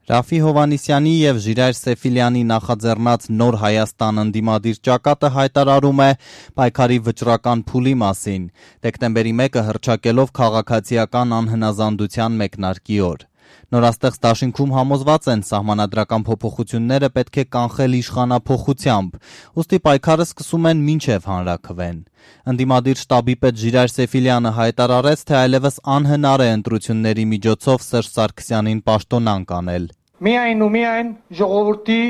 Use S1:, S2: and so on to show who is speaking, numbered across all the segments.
S1: Ռաֆի Հովհաննիսյանի և Ժիրայր Սեֆիլյանի նախաձեռնած Նոր Հայաստան ընդդիմադիր ճակատը հայտարարում է պայքարի վճռական փուլի մասին, դեկտեմբերի 1-ը հռչակելով քաղաքացիական անհնազանդության մեկնարկի օր։ Նորաստեղծ դաշինքում համոզված են, սահմանադրական փոփոխությունները պետք է կանխել իշխանափոխությամբ, ուստի պայքարը սկսում են մինչև հանրաքվեն։ Ընդդիմադիր շտաբի պետ Ժիրայր Սեֆիլյանը հայտարարեց, թե այլևս անհնար է ընտրությունների միջոցով Սերժ Սարգսյանին պաշտոնանկ անել։
S2: Միայն ու միայն ժողովրդի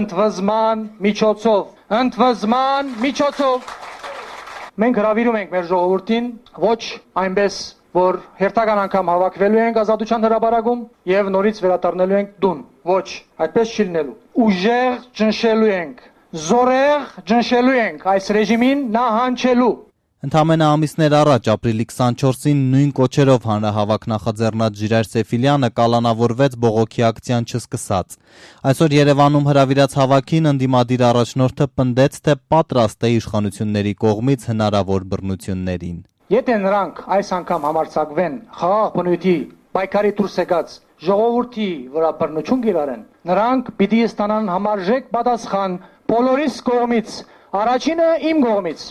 S2: ընդվզման միջոցով մենք հրավիրում ենք մեր ժողովրդին ոչ այնպես, որ հերթական անգամ հավաքվելու ենք ազատության հրապարակում եւ նորից վերադառնալու ենք տուն։ Ոչ, այդպես չի լինելու։ Ուժեղ ճնշելու ենք, զորեղ ճնշելու ենք այս ռեժիմին նահանջելու։
S1: Ընդամենը ամիսներ առաջ, ապրիլի 24-ին նույն կոչերով հանրահավաք նախաձեռնած Ժիրայր Սեֆիլյանը կալանավորվեց բողոքի ակցիան չսկսած։ Այսօր Երևանում հրավիրած հավաքին ընդդիմադիր առաջնորդը պնդեց, թե պատրաստ է իշխանությունների կողմից հնարավոր բռնություններին։
S2: Եթե նրանք այս անգամ համարձակվեն խաղաղ բնույթի պայքարի դուրս եկած ժողովրդի վրա բռնություն կիրառեն, նրանք պիտի ստանան համարժեք պատասխան բոլորիս կողմից, առաջինը իմ կողմից։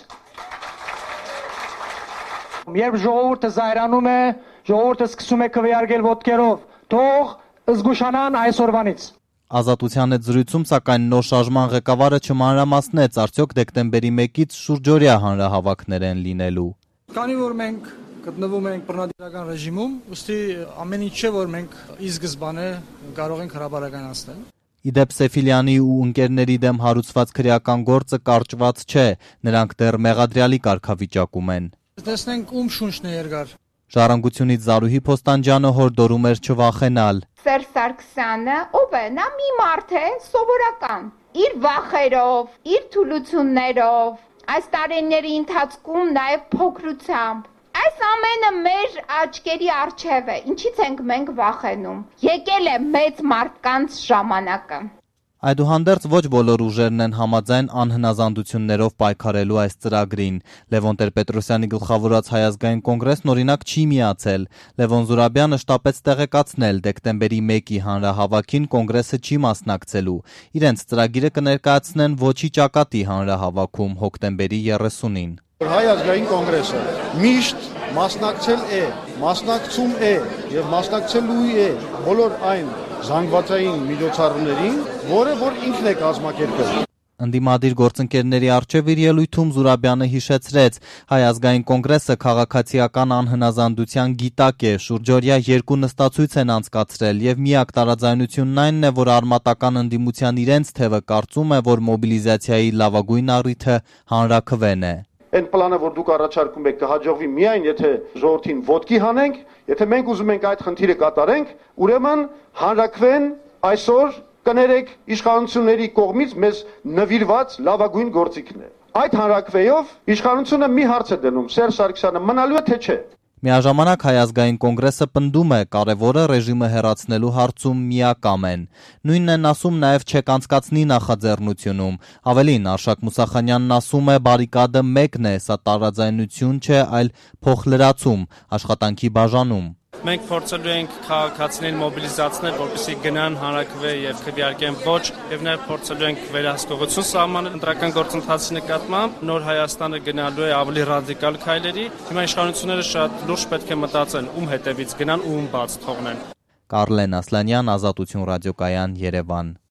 S2: Երբ ժողովուրդը զայրանում է, ժողովուրդը սկսում է քվեարկել ոտքերով, թող զգուշանան այսօրվանից։
S1: Ազատության հետ զրույցում, սակայն նոր շարժման ղեկավարը չմանրամասնեց, արդյոք դեկտեմբերի 1-ից շուրջօրյա հանրահավաքներ են լինելու։
S3: Քանի որ մենք գտնվում ենք բռնատիրական ռեժիմում, ուստի ամեն ինչ չէ, որ մենք ի սկզբանե կարող ենք հրապարակայնացնել։
S1: Իդեպ Սեֆիլյանի ու ընկերների դեմ հարուցված քրեական գործը կարճված չէ, նրանք դեռ մեղադրյալի կարգավիճակում են։
S3: Տեսնենք ում շունչն է երկար։
S1: Ժառանգությունից Զարուհի Փոստանջյանը հորդորում էր չվախենալ։
S4: Սերժ Սարգսյանը ով է, նա մի մարդ է, սովորական, իր վախերով, իր թուլություններով, այս տարիների ընթացքում նաև փոքրությամբ։ Այս ամենը մեր աչքերի առջև է, ինչից ենք մենք վախենում։ Եկել է մեծ մարդկանց ժամանակը։
S1: Այդուհանդերձ ոչ բոլոր ուժերն են համաձայն անհնազանդություններով պայքարելու այս ծրագրին։ Լևոն Տեր-Պետրոսյանի գլխավորած Հայ ազգային կոնգրեսն օրինակ չի միացել։ Լևոն Զուրաբյանը շտապեց տեղեկացնել, դեկտեմբերի 1-ի հանրահավաքին կոնգրեսը չի մասնակցելու։ Իրենց ծրագիրը կներկայացնեն Ոչի ճակատի հանրահավաքում հոկտեմբերի 30-ին։
S5: Հայ ազգային կոնգրեսը միշտ մասնակցել է, մասնակցում է եւ մասնակցելու է բոլոր այն զանգվածային միջոցառումներին, որը ինքն է կազմակերպել։
S1: Ընդդիմադիր գործընկերների առջև իր ելույթում Զուրաբյանը հիշեցրեց, Հայ ազգային կոնգրեսը քաղաքացիական անհնազանդության գիտակ է, շուրջօրյա 2 նստացույց են անցկացրել եւ միակ տարաձայնությունն այնն է, որ արմատական ընդդիմության իրենց թևը կարծում է, որ մոբիլիզացիայի լավագույն առիթը հանրաքվեն է։
S5: Այն պլանը, որ դուք առաջարկում եք, կհաջողվի միայն, եթե ժողովրդին ոտքի հանենք, եթե մենք ուզում ենք այդ խնդիրը կատարենք, ուրեմն հանրաքվեն այսօր կներեք իշխանությունների կողմից մեզ նվիրված լավագույն գործիքն է։ Այդ հանրաքվեով իշխանությունը մի հարց է դնում, Սերժ Սարգսյանը մնալու է թե չէ։
S1: Միաժամանակ Հայ ազգային կոնգրեսը պնդում է, կարևորը ռեժիմը հեռացնելու հարցում միակամ են։ Նույնն են ասում նաև չեկանցկացնի նախաձեռնությունում։ Ավելին, Արշակ Մուսախանյանն ասում է, բարիկադը մեկն է, սա տարաձայնություն չէ, այլ փոխլրացում, աշխատանքի բաժանում։
S6: Մենք փորձելու ենք քաղաքացիներին մոբիլիզացնել, որպեսզի գնան հանրաքվե եւ քվեարկեն ոչ, եւ նաեւ փորձելու ենք վերահսկողություն սահմանել ընտրական գործընթացի նկատմամբ։ Նոր Հայաստանը գնալու է ավելի ռադիկալ քայլերի։ Հիմա իշխանությունները շատ լուրջ պետք է մտածեն, ում հետևից գնան ու ում բաց թողնեն։
S1: Կարլեն Ասլանյան, Ազատություն ռադիոկայան, Երևան։